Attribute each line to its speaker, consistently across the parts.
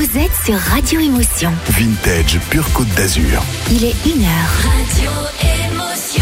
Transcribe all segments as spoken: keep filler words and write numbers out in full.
Speaker 1: Vous êtes sur Radio Émotion.
Speaker 2: Vintage Pure Côte d'Azur.
Speaker 1: Il est une heure.
Speaker 3: Radio Émotion.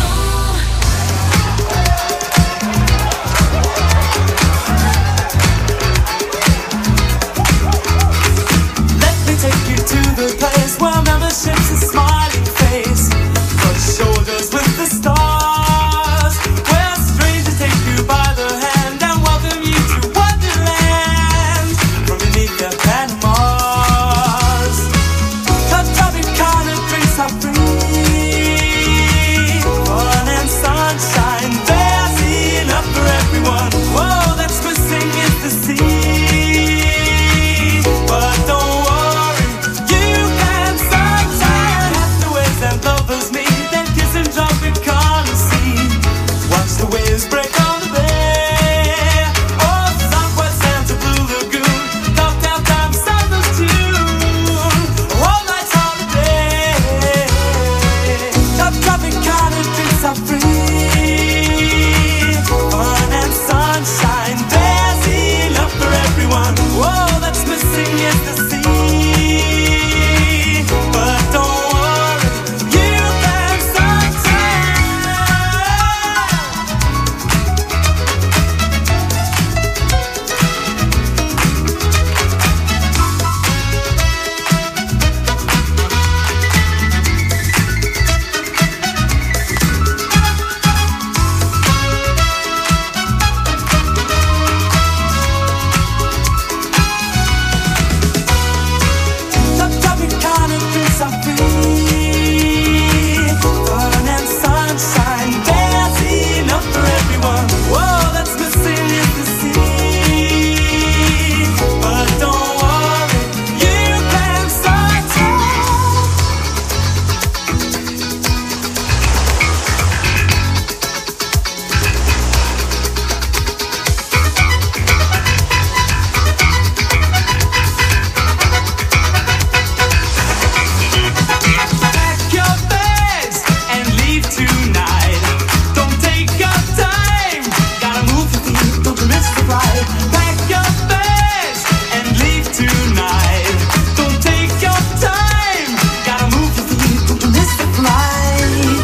Speaker 4: Let me take you to the place where membership's a smiling face, but shoulders with the stars, where strangers take you by the hand and welcome you to Wonderland from beneath their Panamas. Top-topping kind of drinks are free, fun and sunshine, there's enough for everyone. Whoa, that's missing is the sea, but don't worry, you can sunshine. Castaways and lovers meet, then kiss and jump in Colossi. Watch the waves break on the bay. Oh, Southwest Santa Blue Lagoon, cocktail time, Santa's tune. All night's holiday. Top traffic kind of drinks are free. Fun and sunshine, there's enough for everyone. Whoa, that's missing is the sea, but don't worry, you can sunshine. Top topic kind of drinks are free. Fun and sunshine, there's enough for everyone. Whoa, that's missing is the sea, but don't worry, you can sunshine. Pack your bags and leave tonight. Don't take your time, gotta move your feet, don't you miss the ride. Pack your bags and leave tonight. Don't take your time, gotta move your feet, don't you miss the flight.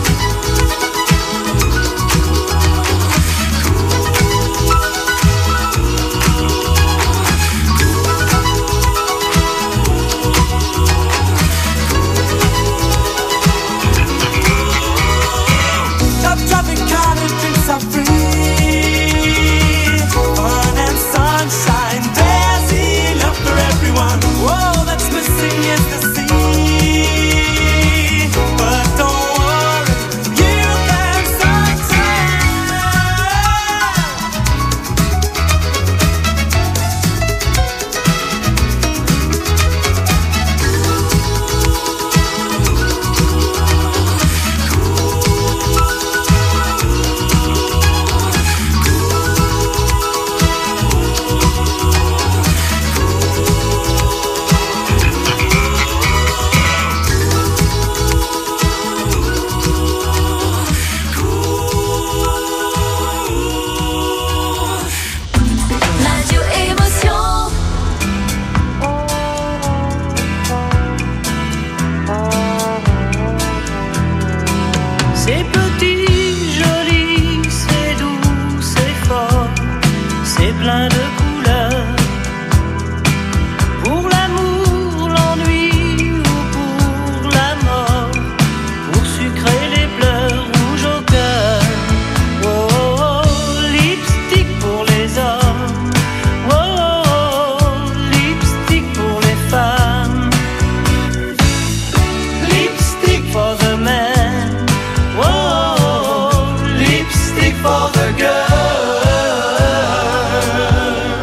Speaker 4: Top traffic kind of drinks are free. Fun and sunshine, there's enough for everyone. Whoa, that's missing is the sea, but don't worry, you can sunshine.
Speaker 3: Radio Émotion.
Speaker 5: C'est petit, joli, c'est doux, c'est fort, c'est plein de couleurs. Pour l'amour, l'ennui ou pour la mort, pour sucrer les pleurs rouges au cœur. Oh, oh, oh, lipstick pour les hommes. Oh, oh, oh, lipstick pour les femmes. Lipstick for the man. Oh, oh, oh, lipstick for the girl.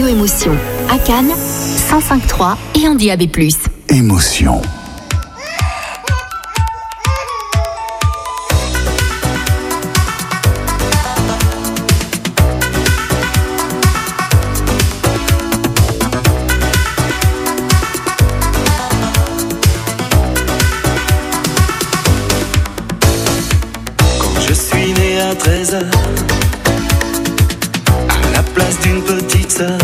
Speaker 1: Radio Émotion. À Cannes, cent cinq virgule trois et en D A B plus.
Speaker 2: Émotion.
Speaker 6: treize heures, à la place d'une petite sœur,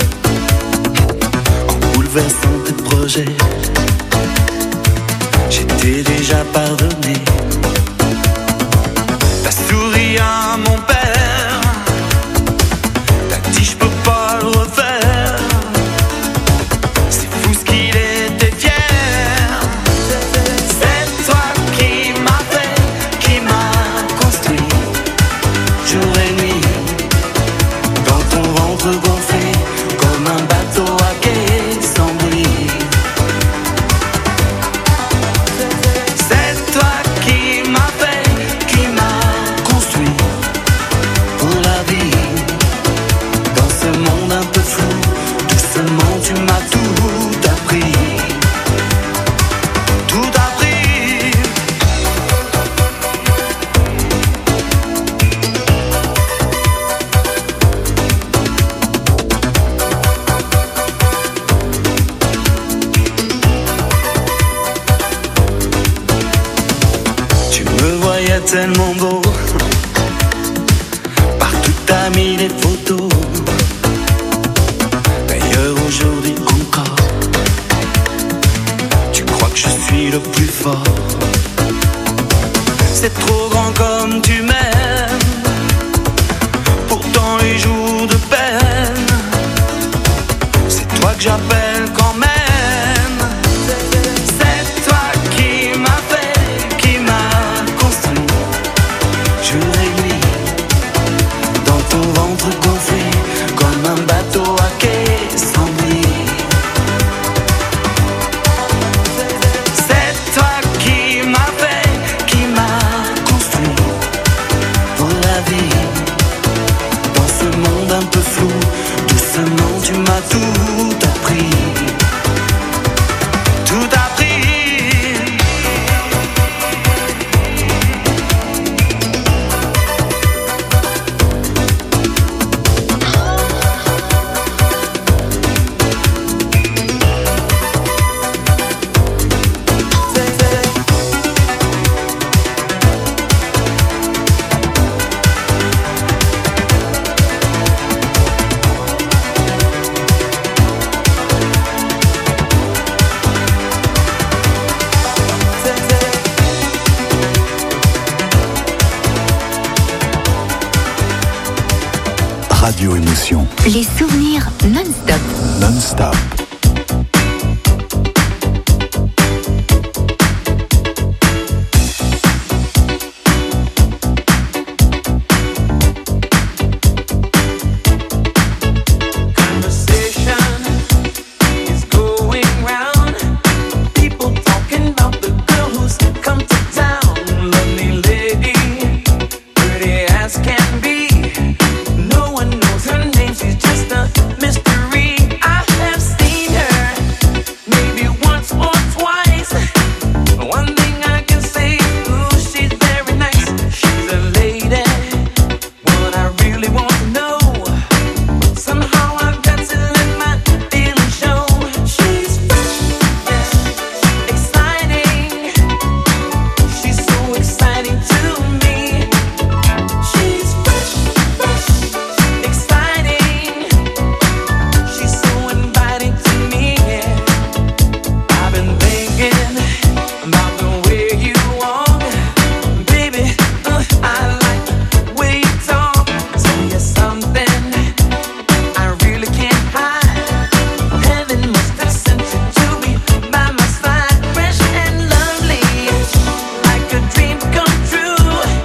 Speaker 6: en bouleversant tes projets, j'étais déjà pardonné. T'as souri à mon père, t'as dit je peux pas le refaire. C'est fou ce qu'il était fier. C'est toi qui m'as fait, qui m'a construit. Jour et nuit, dans ton ventre gonflé, comme un bateau à quai sans bruit. C'est toi qui m'as fait, qui m'a construit pour la vie. Dans ce monde un peu flou, doucement tu m'as tout appris. Tout appris. Tellement beau, partout t'as mis des photos. D'ailleurs aujourd'hui encore, tu crois que je suis le plus fort. C'est trop grand comme tu m'aimes, pourtant les jours de peine, c'est toi que j'appelle quand même. Gonflé comme un bateau à quai sans bruit. C'est toi qui m'as fait, qui m'a construit pour la vie. Dans ce monde un peu flou, doucement tu m'as tout appris. Tout appris.
Speaker 2: Radio Émotion.
Speaker 1: Les souvenirs non-stop.
Speaker 2: Non-stop.
Speaker 7: Dream come true.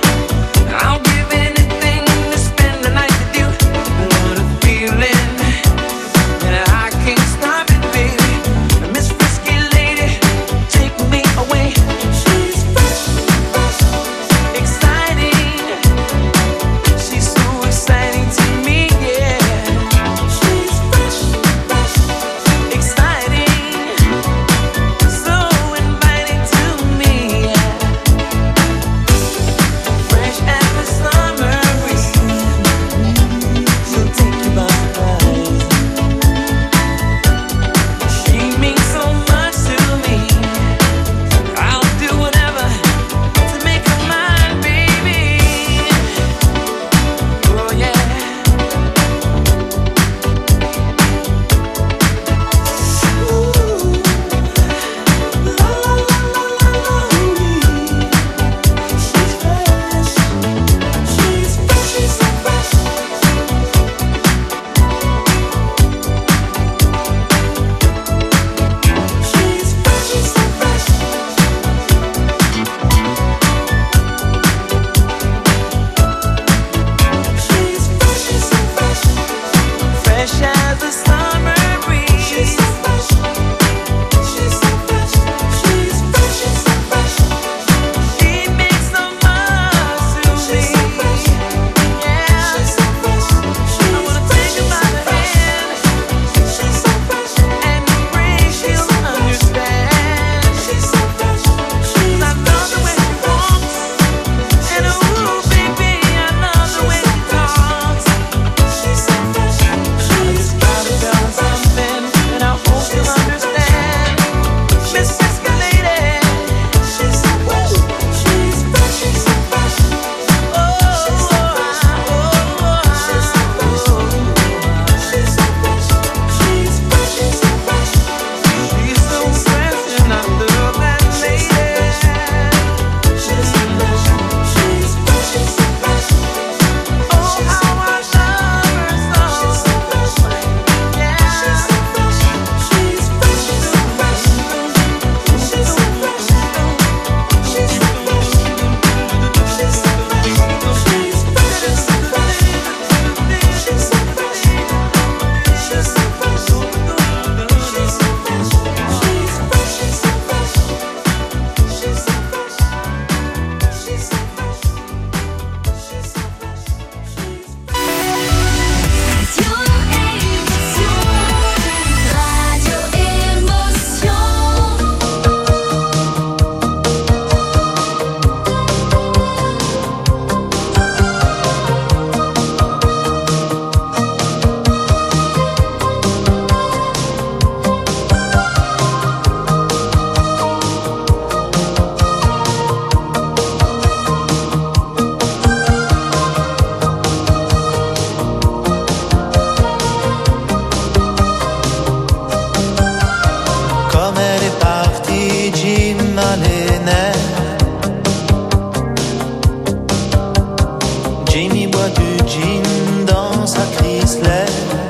Speaker 6: Jim dans sa Chrysler.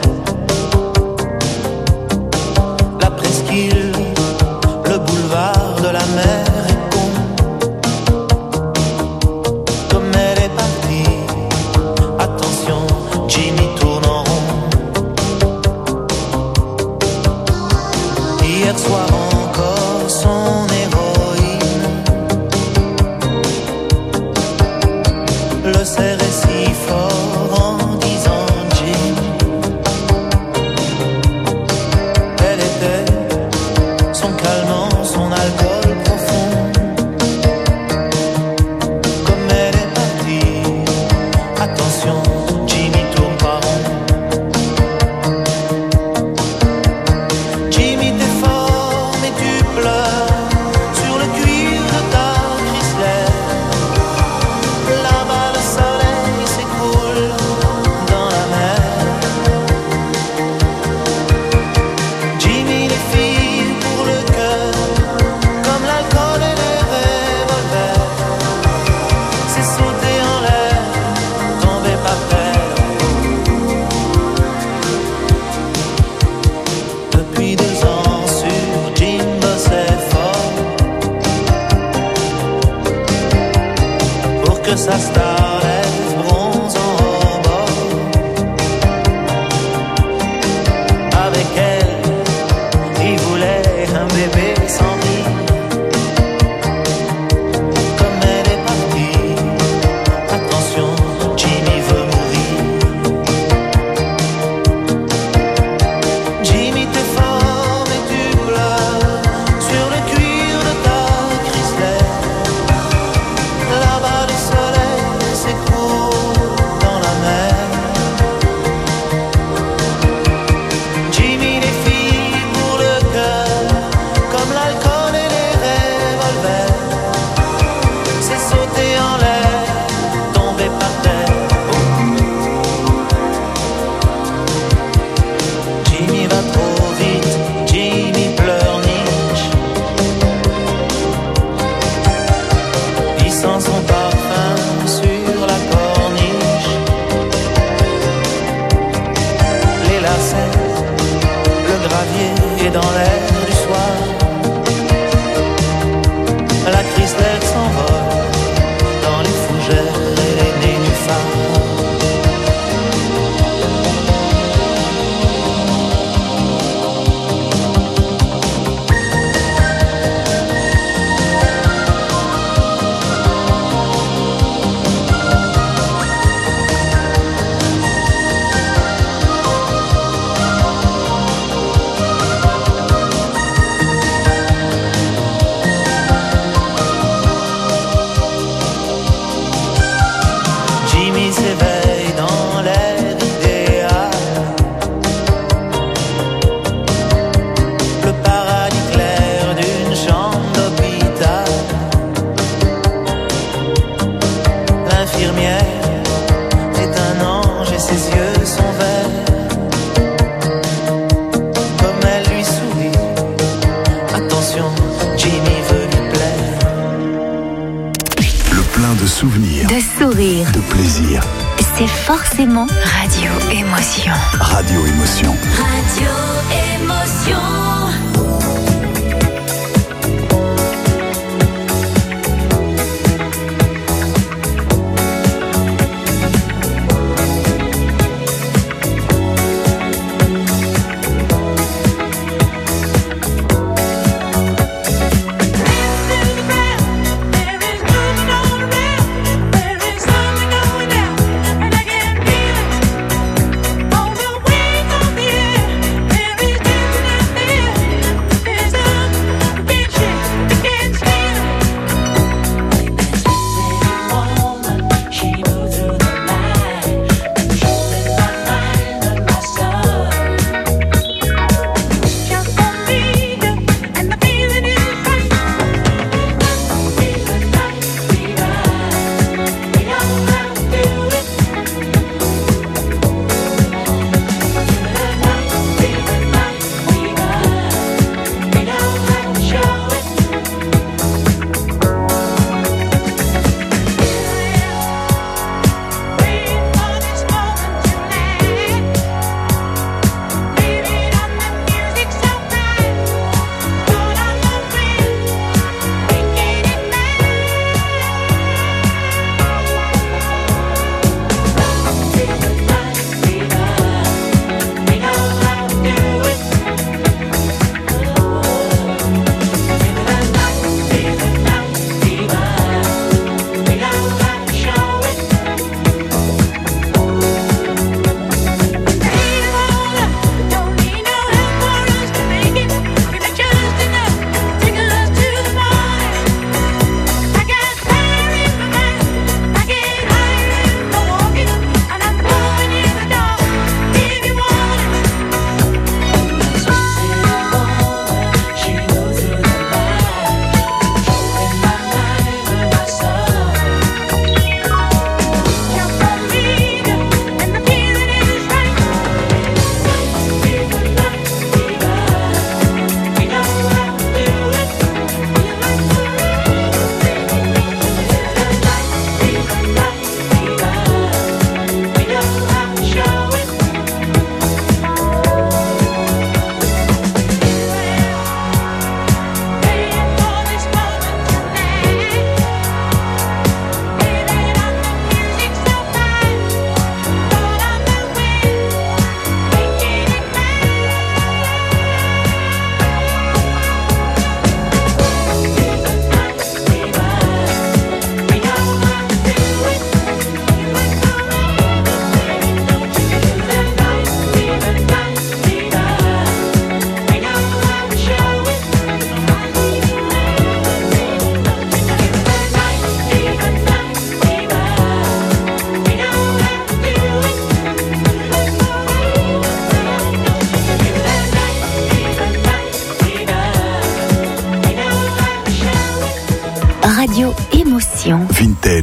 Speaker 6: La presqu'île, le boulevard de la mer est con. Comme elle est partie, attention, Jimmy tourne en rond. Hier soir encore, son héroïne le serrait si fort en disant Jim. Elle était son calmant, son alcool profond. Comme elle est partie, attention, Jimmy tourne pas rond. Jimmy t'es fort mais tu pleures sur le cuir de ta Chrysler. Là-bas le soleil s'écroule dans la mer. Jimmy les filles pour le cœur, comme l'alcool et les revolvers. C'est sauter en l'air, tomber par terre. Depuis deux ans sur Jim bossait fort pour que sa star lève bronze en rebord. Avec elle, il voulait un bébé sans rire. Comme elle est partie, attention, Jimmy veut mourir. Jimmy t'es fort mais tu pleures sur le cuir de ta Chrysler. Là-bas le soleil s'écroule dans la mer. Jimmy les filles pour le cœur, comme l'alcool et les revolvers. C'est sauter en l'air, tomber par terre. Jimmy va trop vite, Jimmy pleurniche. Il sent son parfum sur la corniche. Les lacets, le gravier est dans l'air du soir. La Chrysler s'envole dans les fougères et les nénuphars. Jimmy s'éveille dans l'air idéal. Le paradis clair d'une chambre d'hôpital. L'infirmière est un ange et ses yeux sont verts. Comme elle lui sourit, attention, Jimmy veut lui plaire.
Speaker 2: Le plein de souvenirs,
Speaker 1: De sourires.
Speaker 2: de plaisir.
Speaker 1: C'est forcément Radio Émotion.
Speaker 2: Radio Émotion.
Speaker 3: Radio Émotion.
Speaker 7: On the wings of the air, there is dancing out there.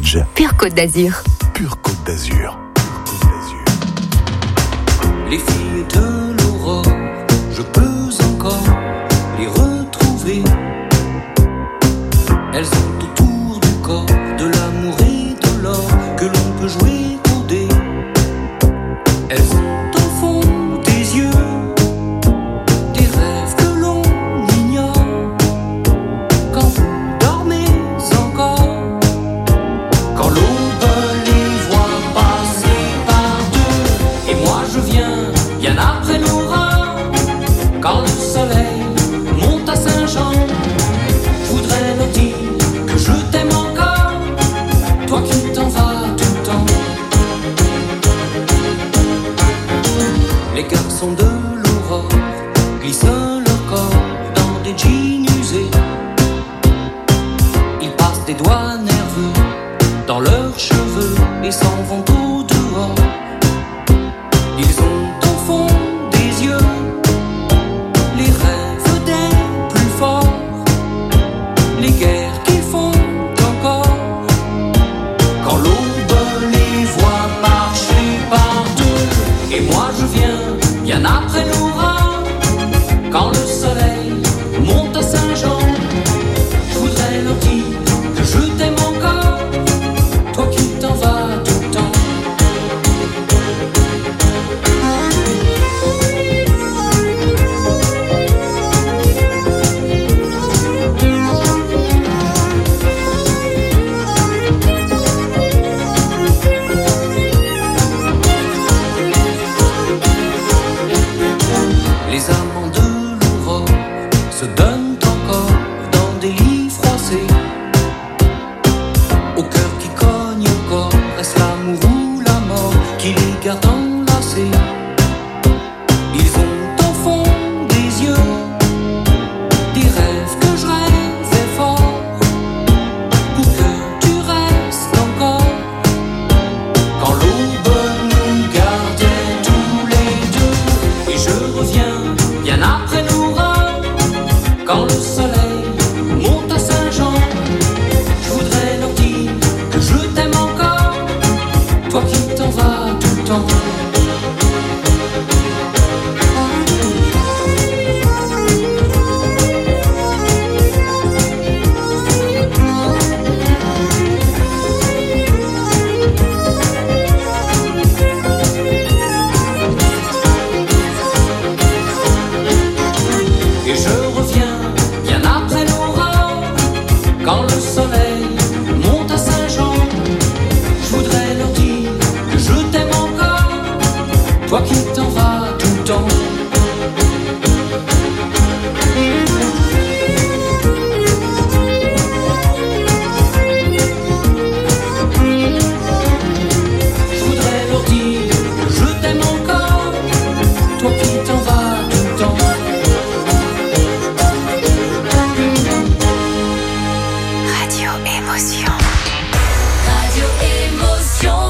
Speaker 2: Lodge.
Speaker 1: Pure Côte d'Azur.
Speaker 2: Pure Côte d'Azur.
Speaker 6: Les filles de l'aurore, je peux encore les retrouver. Elles sont autour du corps, de l'amour et de l'or que l'on peut jouer au dé. Elles sont au fond des yeux, des rêves que l'on ignore. Quand vous dormez encore, quand l'aube les voit passer par deux, et moi je viens bien après l'orage. Quand le soleil monte à Saint-Jean, je voudrais leur dire que je t'aime encore, toi qui t'en vas tout le temps. Les garçons de l'aurore glissent leur corps dans des jeans usés. Ils passent des doigts nerveux dans leurs cheveux et s'en vont au dehors. Ils ont au fond des yeux les rêves des plus forts, les guerres qu'ils font encore. Quand l'aube les voit marcher par deux, et moi je viens bien après l'orage. Quand le soleil monte à Saint-Jean, je voudrais leur dire que je t'aime encore, toi qui t'en vas tout le temps. Les amants de l'aurore se donnent encore dans des lits froissés. Au cœur qui cogne encore, est-ce l'amour ou la mort qui les garde enlacés? Ils ont au fond des yeux des rêves que je rêvais fort, pour que tu restes encore. Quand l'aube nous gardait tous les deux, et je reviens bien après l'orage. Quand le soleil monte à Saint-Jean, je voudrais leur dire que je t'aime encore, toi qui t'en vas tout le temps. Et je reviens bien après l'orage. Quand le soleil monte à Saint-Jean, je voudrais leur dire que je t'aime encore, toi qui t'en vas tout le temps. Je voudrais leur dire que je t'aime encore, toi qui t'en vas tout le temps.
Speaker 1: Radio Émotion.
Speaker 3: Radio Émotion.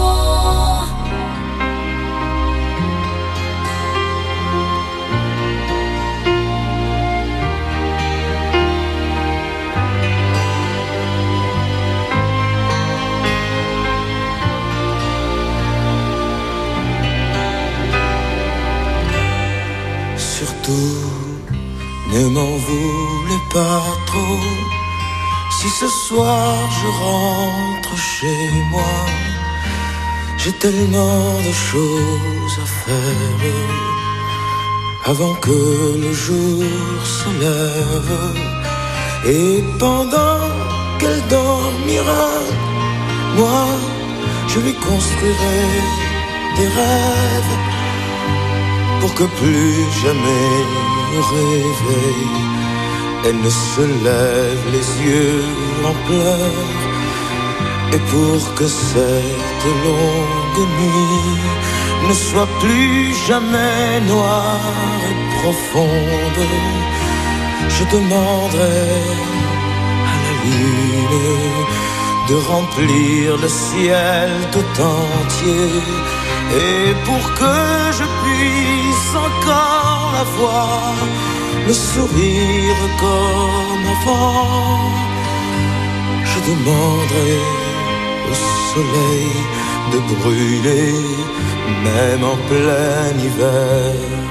Speaker 7: Surtout, ne m'en voulez pas trop. Si ce soir je rentre chez moi, j'ai tellement de choses à faire avant que le jour se lève. Et pendant qu'elle dormira, moi je lui construirai des rêves pour que plus jamais au réveil elle ne se lève les yeux en pleurs, et pour que cette longue nuit ne soit plus jamais noire et profonde, je demanderai à la lune de remplir le ciel tout entier, et pour que je puisse encore la voir, le sourire comme avant, je demanderai au soleil de brûler, même en plein hiver.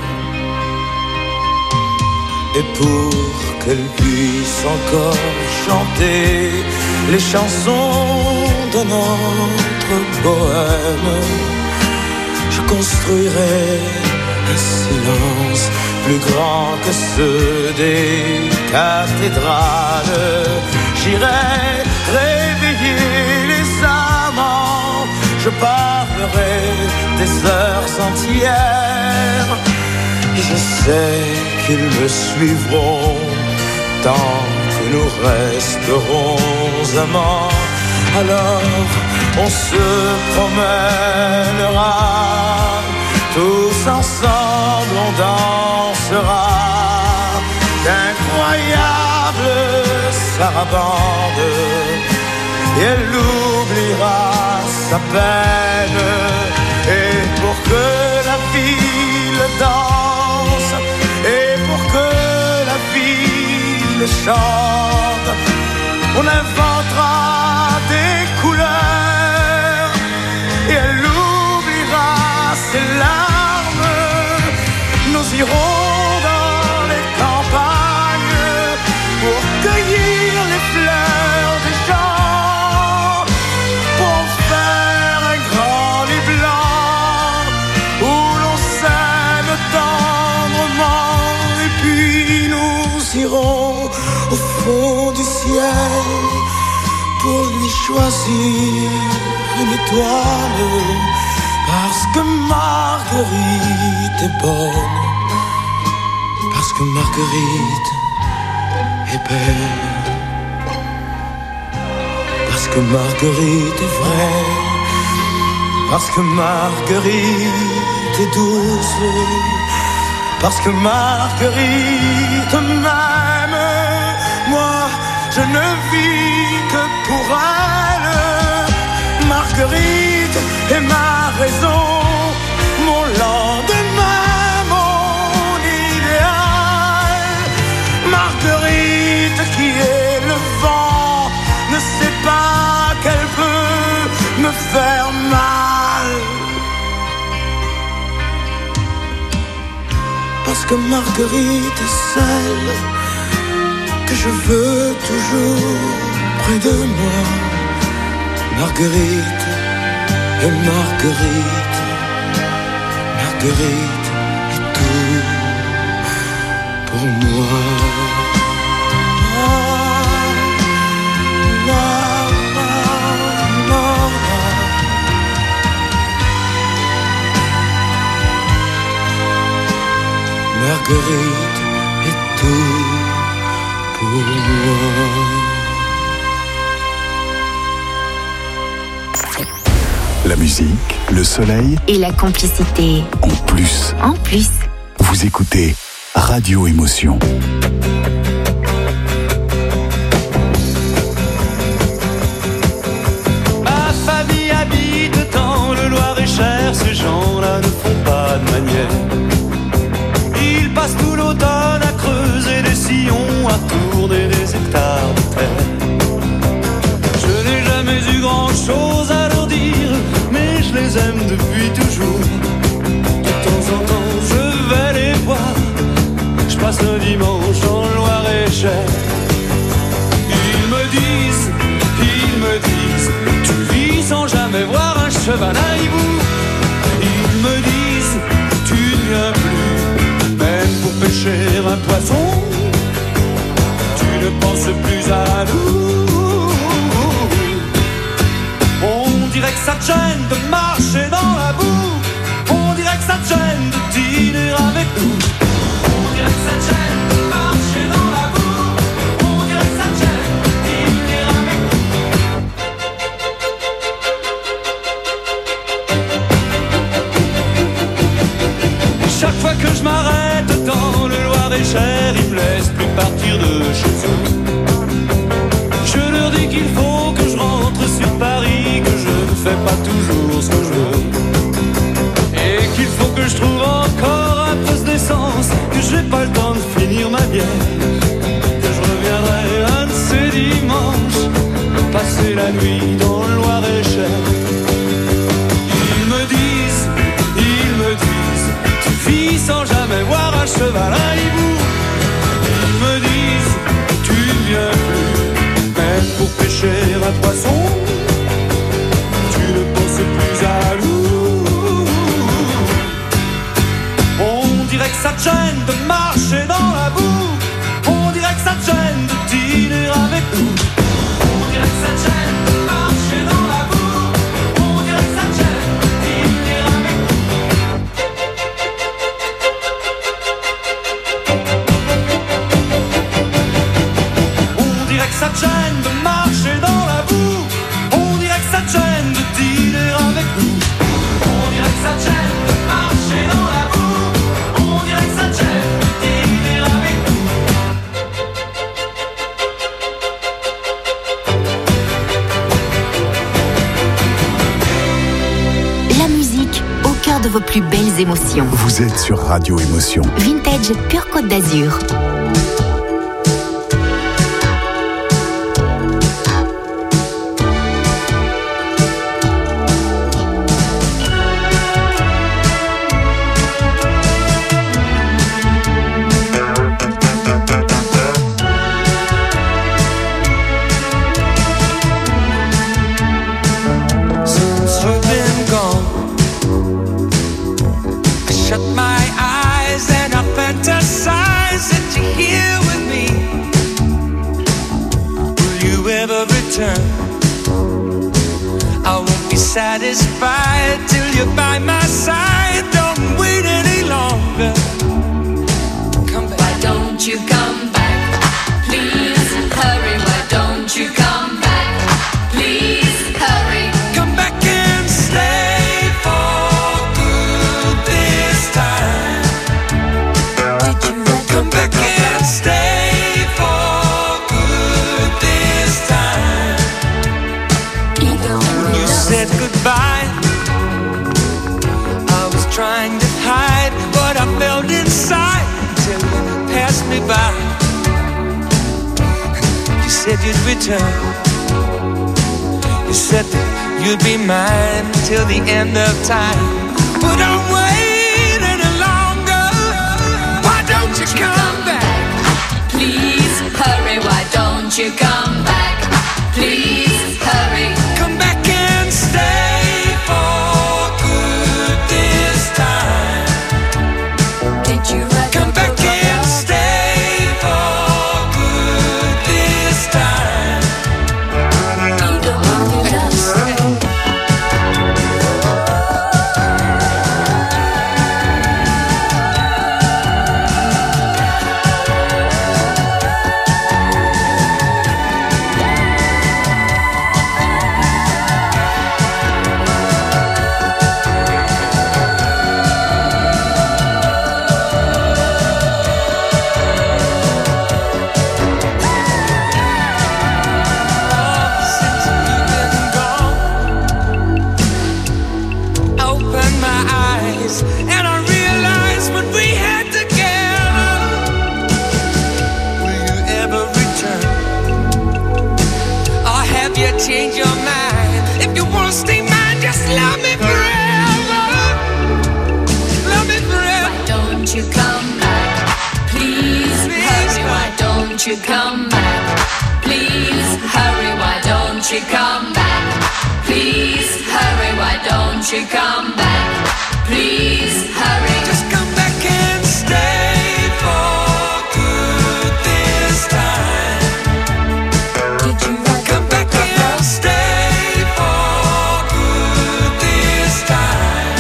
Speaker 7: Et pour qu'elle puisse encore chanter les chansons de notre bohème, je construirai un silence plus grand que ceux des cathédrales. J'irai réveiller les amants, je parlerai des heures entières. Je sais qu'ils me suivront tant que nous resterons amants. Alors on se promènera, tous ensemble on dansera d'incroyables sarabandes, et elle oubliera sa peine. Et pour que la ville danse, et pour que la ville chante, on inventera des couleurs, et elle oubliera ses larmes. Nous irons dans les campagnes pour cueillir les fleurs des champs, pour faire un grand lit blanc où l'on s'aime tendrement. Et puis nous irons au fond du ciel pour lui choisir une étoile, parce que Marguerite est bonne, parce que Marguerite est belle, parce que Marguerite est vraie, parce que Marguerite est douce, parce que Marguerite m'aime. Moi, je ne vis que pour elle. Marguerite est ma raison, mon lendemain, mon idéal. Marguerite qui est le vent ne sait pas qu'elle peut me faire mal. Parce que Marguerite est celle que je veux toujours près de moi. Marguerite et Marguerite, Marguerite est tout pour moi. Marguerite est tout pour moi.
Speaker 2: La musique, le soleil
Speaker 1: et la complicité.
Speaker 2: en plus.
Speaker 1: En plus.
Speaker 2: Vous écoutez Radio Émotion.
Speaker 5: Ma famille habite dans le Loir-et-Cher, ces gens-là ne font pas de manière. Ils passent tout l'automne à creuser des sillons, à tourner des hectares de terre. Je n'ai jamais eu grand-chose à leur dire, mais je les aime depuis toujours. De temps en temps, je vais les voir, je passe un dimanche dans le Loir-et-Cher. Ils me disent, ils me disent, tu vis sans jamais voir un cheval à hibou. Ils me disent, tu ne viens plus, même pour pêcher un poisson, tu ne penses plus à nous. On dirait que ça te gêne de marcher dans la boue, on dirait que ça te gêne de dîner avec nous. On dirait que ça te gêne de marcher dans la boue, on dirait que ça te gêne de dîner avec nous. Chaque fois que je m'arrête dans le Loir-et-Cher, ils me laissent plus partir de chez eux. Je leur dis qu'il faut que je rentre sur Paris, que je ne fais pas toujours ce que je veux, et qu'il faut que je trouve encore un peu d'essence, que j'ai pas le temps de finir ma bière, que je reviendrai un de ces dimanches, passer la nuit dans le Loir-et-Cher.
Speaker 1: de vos plus belles émotions.
Speaker 2: Vous êtes sur Radio Émotion.
Speaker 1: Vintage Pure Côte d'Azur.
Speaker 4: Satisfied till you're by my side. Don't wait any longer. Come back.
Speaker 3: Why don't you come back? Please hurry. Why don't you come back? Please hurry.
Speaker 4: Come back and stay for good this time.
Speaker 3: Did you
Speaker 4: come back and stay for good this time? You said goodbye. I was trying to hide what I felt inside till you passed me by. You said you'd return. You said that you'd be mine till the end of time. But don't wait any longer. Why don't you come back?
Speaker 3: Please hurry. Why don't you come back? Please hurry.
Speaker 4: Come back and stay for good this time.
Speaker 3: Did you
Speaker 4: come back and stay for good this time? Change your mind. If you wanna stay mine, just love me forever. Love me forever.
Speaker 3: Why don't you come back? Please, Please hurry. Come. Why don't you come back? Please hurry. Why don't you come back? Please hurry. Why don't you come back? Please hurry.
Speaker 4: Just come back and stay for good this time.
Speaker 3: Did you
Speaker 4: come back and stay for good this time?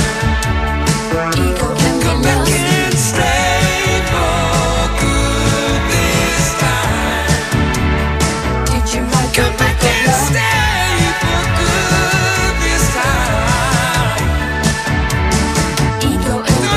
Speaker 4: Come back and stay for good this time.
Speaker 3: Did you
Speaker 4: come back and stay for good this time?
Speaker 3: Ego and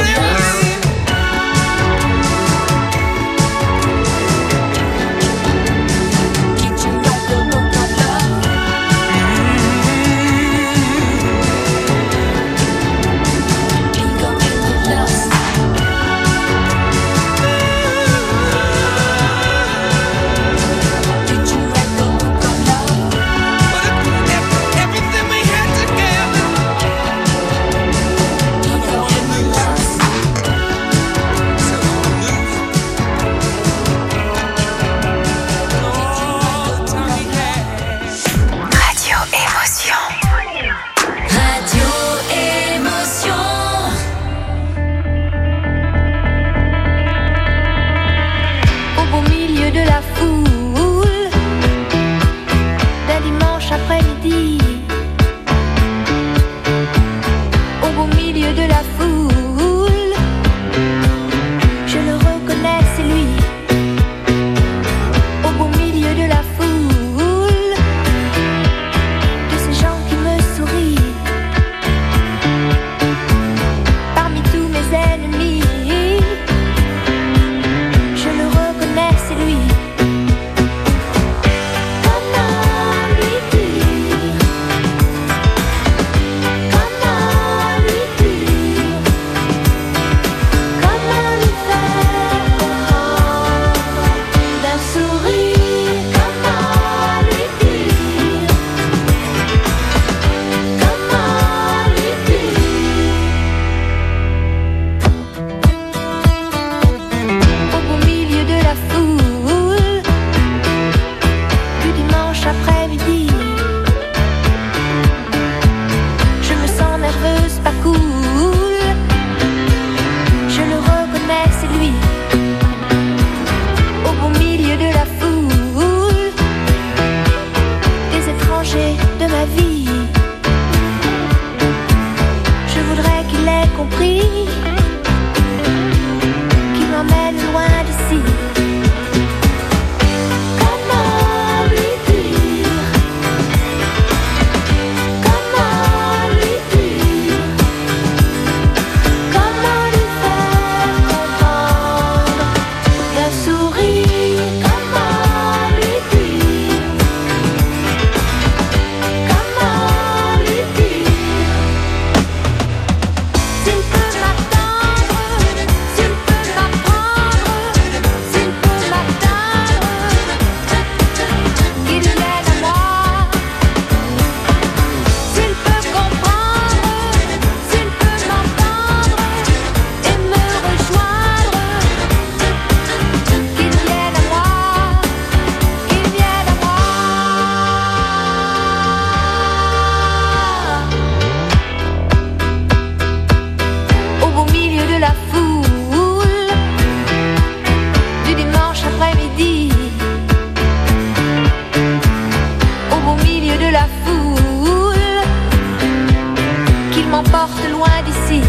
Speaker 8: m'emporte loin d'ici.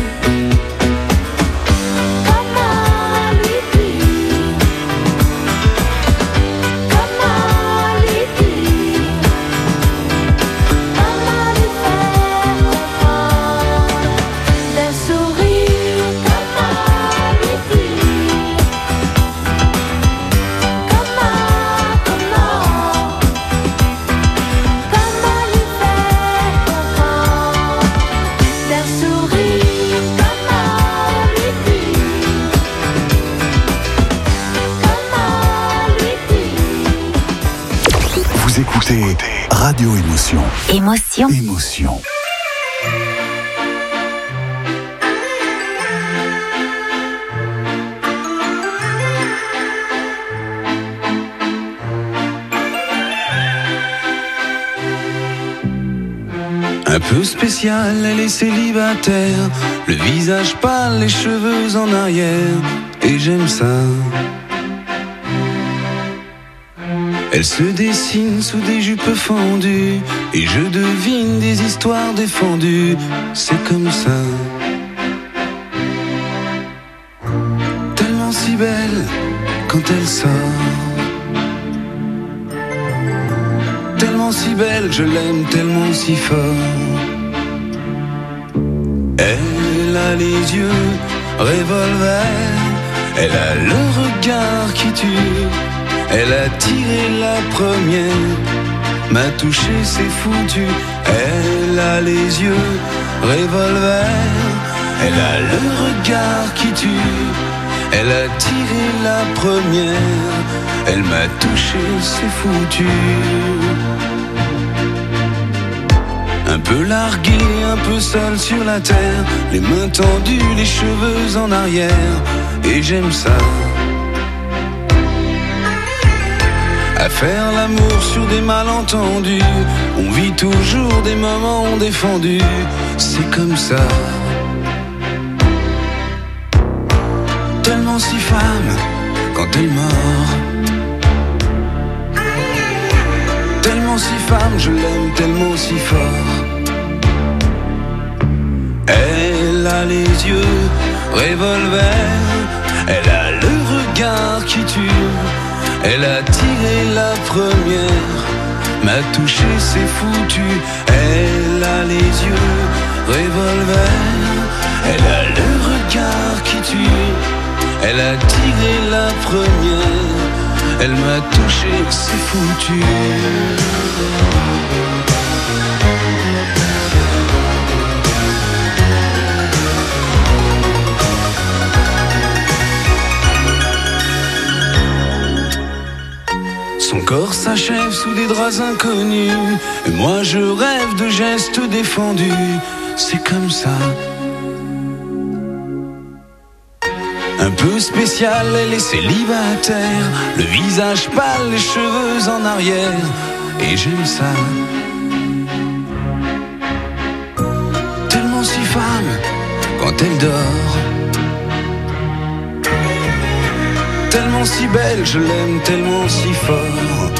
Speaker 8: Comment lui dire? Comment lui dire? Comment lui faire comprendre? D'un sourire, comment lui dire? Comment, comment? Comment lui faire comprendre? D'un sourire, comment lui dire? Comment lui dire?
Speaker 2: Vous écoutez Radio Émotion.
Speaker 1: Émotion.
Speaker 2: Émotion.
Speaker 6: Un peu spéciale, elle est célibataire, le visage pâle, les cheveux en arrière, et j'aime ça. Elle se dessine sous des jupes fendues, et je devine des histoires défendues, c'est comme ça. Tellement si belle quand elle sort, tellement si belle, je l'aime tellement si fort. Elle a les yeux revolver, elle a le regard qui tue, elle a tiré la première, m'a touché, c'est foutu. Elle a les yeux revolver, elle a le regard qui tue, elle a tiré la première, elle m'a touché, c'est foutu. Un peu largué, un peu seul sur la terre, les mains tendues, les cheveux en arrière, et j'aime ça. À faire l'amour sur des malentendus, on vit toujours des moments défendus, c'est comme ça. Tellement si femme quand elle mord, tellement si femme, je l'aime tellement si fort. Elle a les yeux revolver, elle a le regard qui tue, elle a tiré la première, m'a touché, c'est foutu. Elle a les yeux revolver, elle a le regard qui tue, elle a tiré la première, elle m'a touché, c'est foutu. Son corps s'achève sous des draps inconnus, et moi je rêve de gestes défendus, c'est comme ça. Un peu spécial, elle est célibataire, le visage pâle, les cheveux en arrière, et j'aime ça. Tellement si femme quand elle dort, tellement si belle, je l'aime tellement si fort.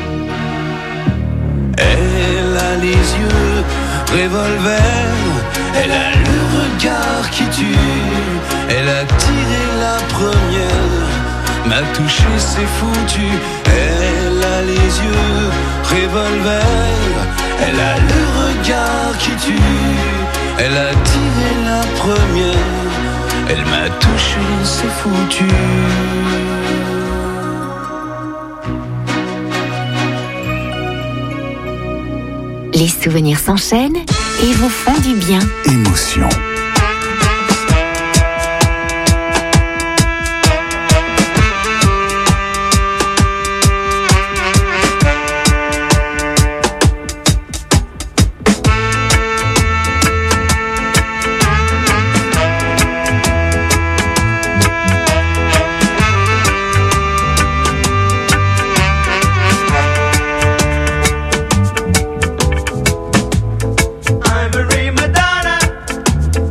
Speaker 6: Elle a les yeux revolver, elle a le regard qui tue, elle a tiré la première, m'a touché, c'est foutu. Elle a les yeux revolver, elle a le regard qui tue, elle a tiré la première, elle m'a touché, c'est foutu.
Speaker 1: Les souvenirs s'enchaînent et vous font du bien.
Speaker 2: Émotion.
Speaker 4: Ivory Madonna,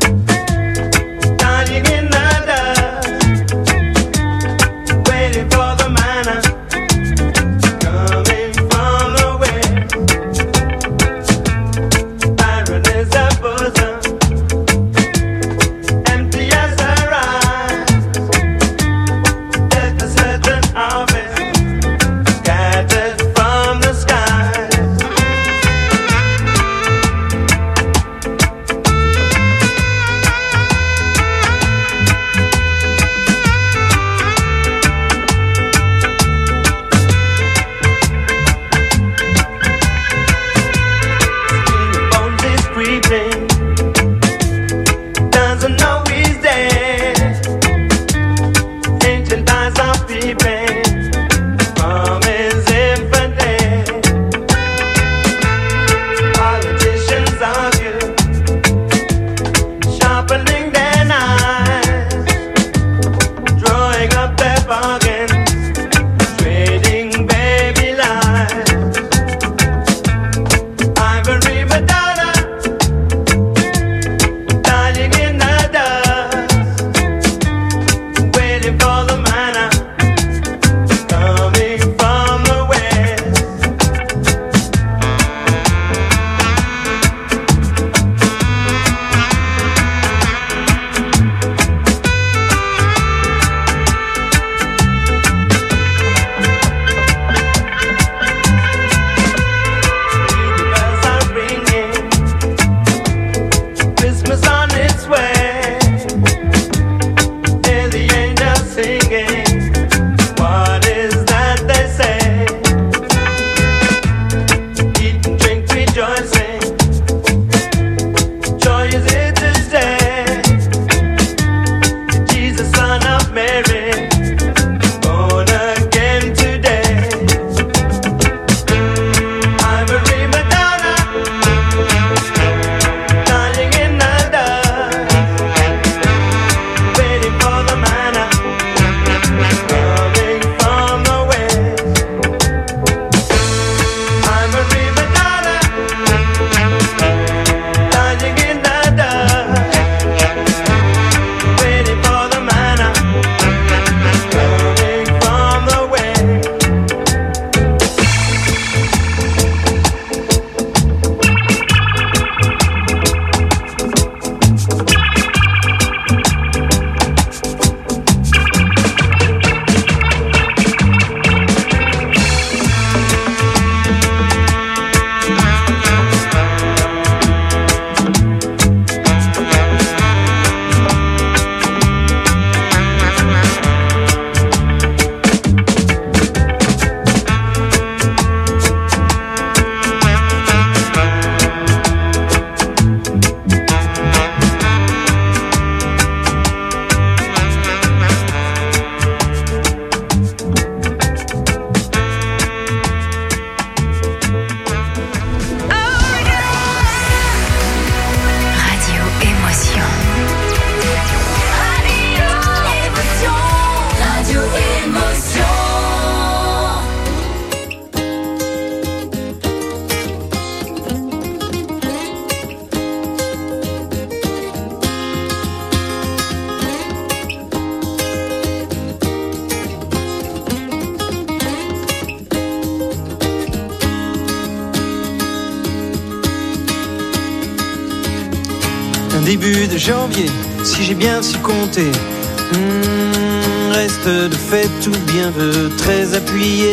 Speaker 9: un début de janvier, si j'ai bien su compter. Mmh, reste de fait tout bien veut très appuyé.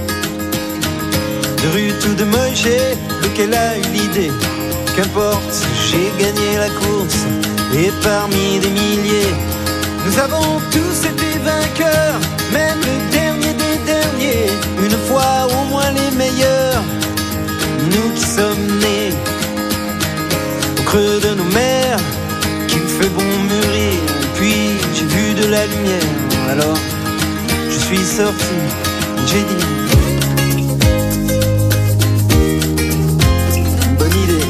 Speaker 9: De Ruth ou de Moïse, lequel a eu l'idée? Qu'importe, j'ai gagné la course, et parmi des milliers, nous avons tous été vainqueurs, même le dernier des derniers, une fois au moins les meilleurs. Nous qui sommes nés au creux de nos mers, qu'il fait bon mûrir, puis j'ai vu de la lumière. Alors je suis sorti, j'ai dit bonne idée.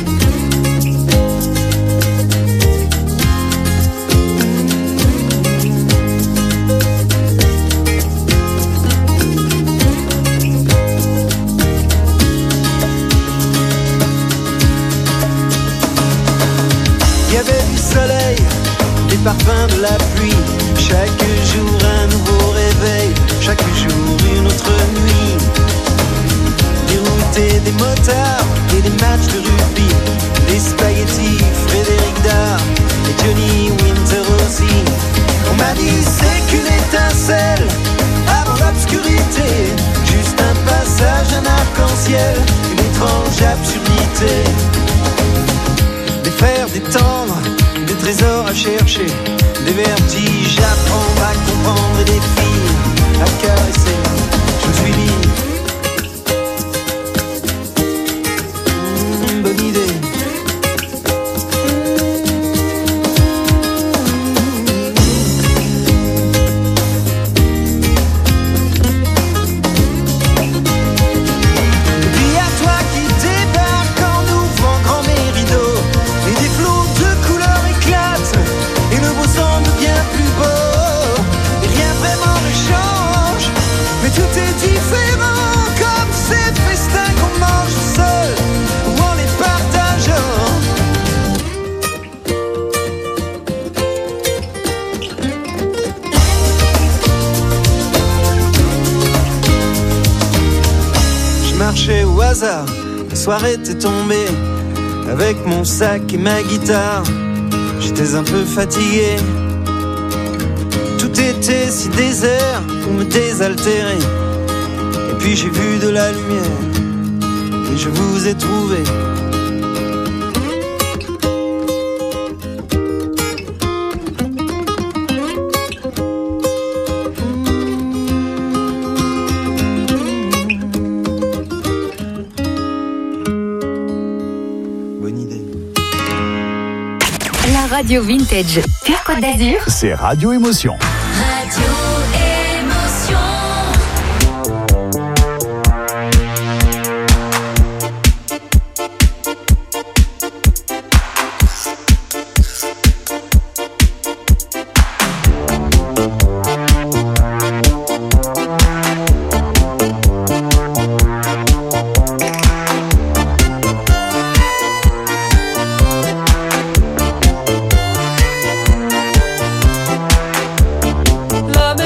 Speaker 9: Il y avait du soleil, des parfums de la pluie, chaque jour un nouveau réveil, chaque jour une autre nuit. Des routes et des motards et des matchs de rugby, des spaghettis, Frédéric Dard et Johnny Winter aussi. On m'a dit c'est qu'une étincelle avant l'obscurité, juste un passage, un arc-en-ciel, une étrange absurdité. Des fers, des tendres, des trésors à chercher, des vertiges à prendre, à comprendre et des filles à caresser. Je me suis dit mmh, bonne idée. Et puis à toi qui débarque en ouvrant grand mes rideaux, et des flots de couleurs éclatent, et le beau semble bien plus beau. Et rien vraiment ne change, mais tout est différent, comme ces festins qu'on mange seul ou en les partageant. Je marchais au hasard, la soirée était tombée, avec mon sac et ma guitare. J'étais un peu fatigué, tout était si désert pour me désaltérer. Et puis j'ai vu de la lumière, et je vous ai trouvé. Bonne idée.
Speaker 1: La radio vintage Pure Côte d'Azur,
Speaker 2: C'est Radio Émotion.
Speaker 3: Radio Émotion.
Speaker 5: La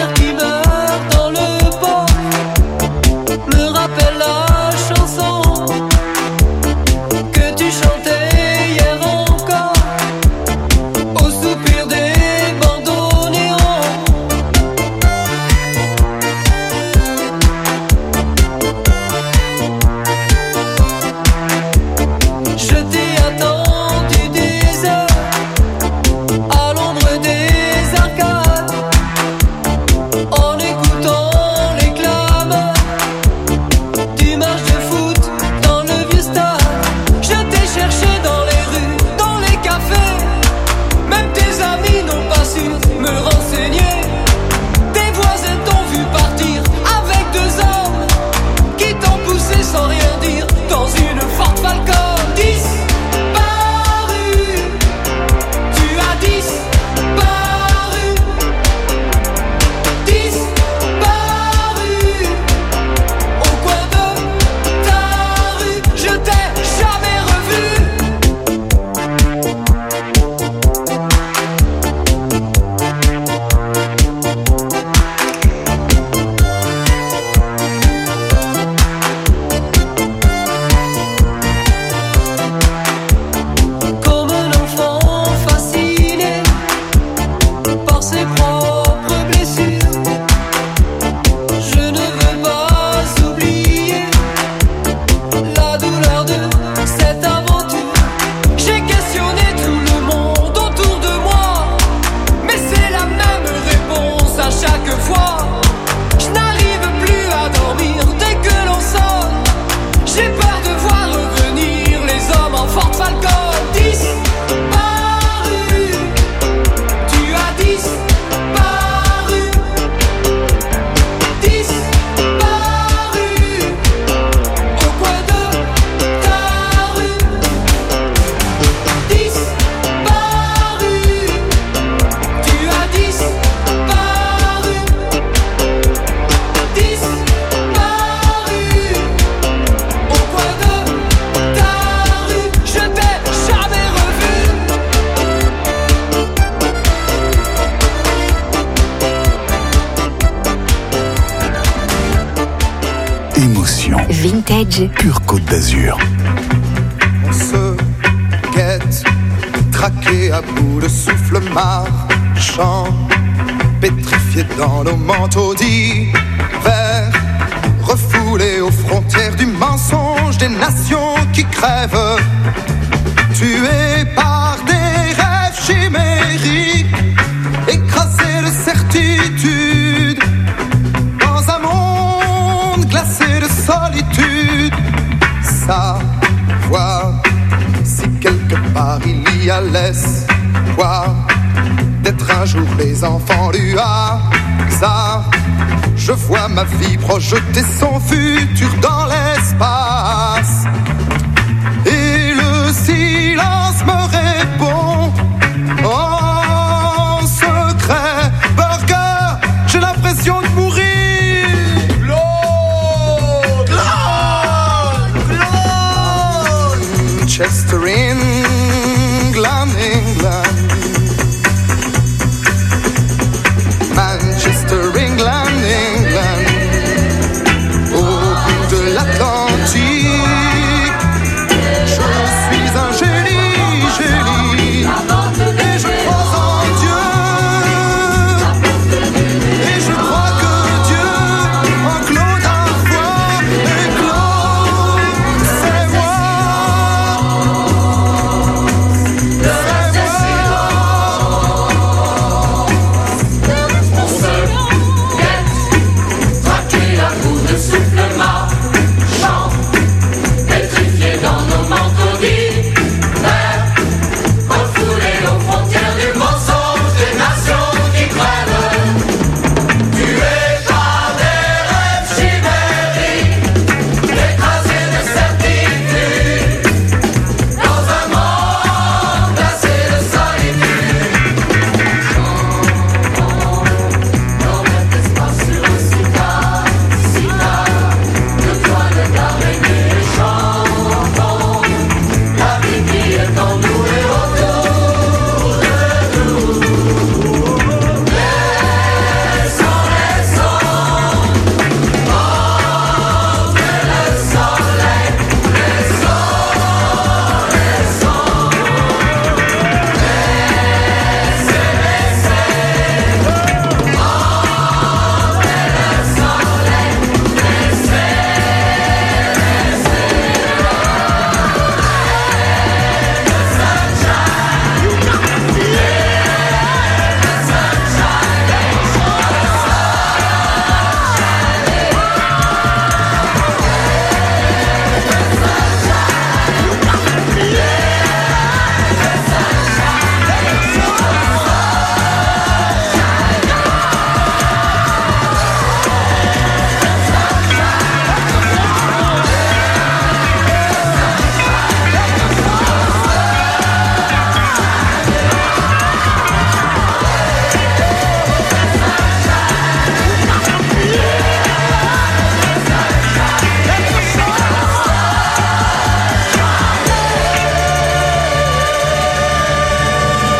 Speaker 2: émotion.
Speaker 1: Vintage.
Speaker 2: Pure Côte d'Azur.
Speaker 10: On se guette, traqué à bout de souffle, marchant, pétrifié dans nos manteaux d'hiver, refoulés aux frontières du mensonge des nations qui crèvent, tués par des rêves chimériques, écrasés de certitude, dans un monde glacé de solitude. Savoir si quelque part il y a l'espoir d'être un jour les enfants du hasard. Je vois ma vie projeter son futur dans l'espace, et le silence me répond.